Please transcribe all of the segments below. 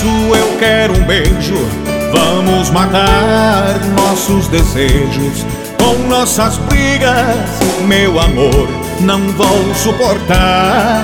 abraço, eu quero um beijo. Vamos matar nossos desejos com nossas brigas, meu amor, não vou suportar.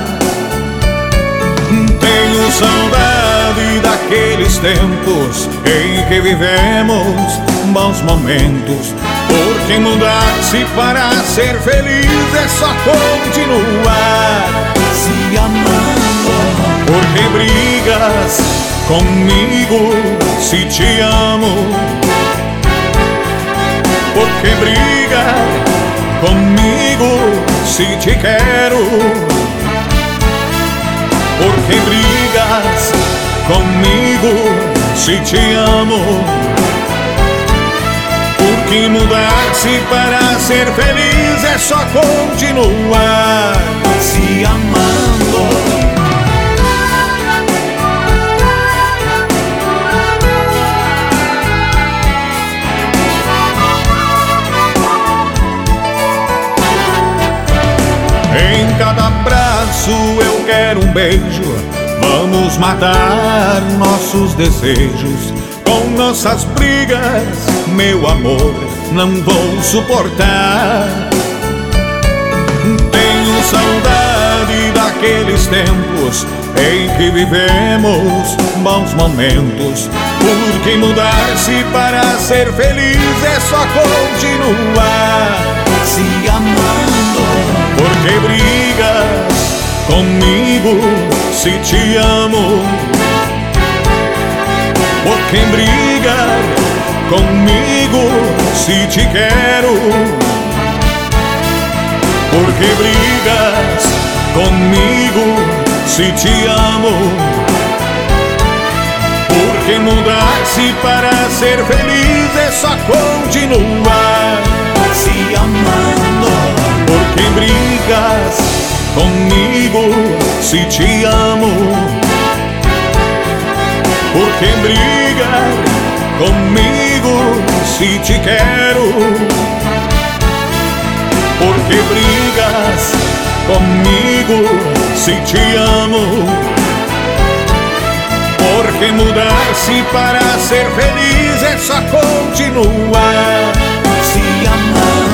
Tenho saudade daqueles tempos em que vivemos bons momentos. Porque mudar-se para ser feliz é só continuar se amando. Porque brigas comigo se te amo? Porque briga comigo se te quero? Porque brigas comigo se te amo? Porque mudar-se para ser feliz é só continuar se amando. Em cada abraço eu quero um beijo. Vamos matar nossos desejos com nossas brigas, meu amor, não vou suportar. Tenho saudade daqueles tempos em que vivemos bons momentos. Porque mudar-se para ser feliz é só continuar se amando. Porque brigas comigo se te amo? Porque briga comigo se te quero? Porque brigas comigo se te amo? Porque mudar-se para ser feliz é só continuar se amando. Porque brigas comigo se te amo? Porque briga comigo se te quero? Porque brigas comigo se te amo? Porque mudar-se para ser feliz é só continuar se amando.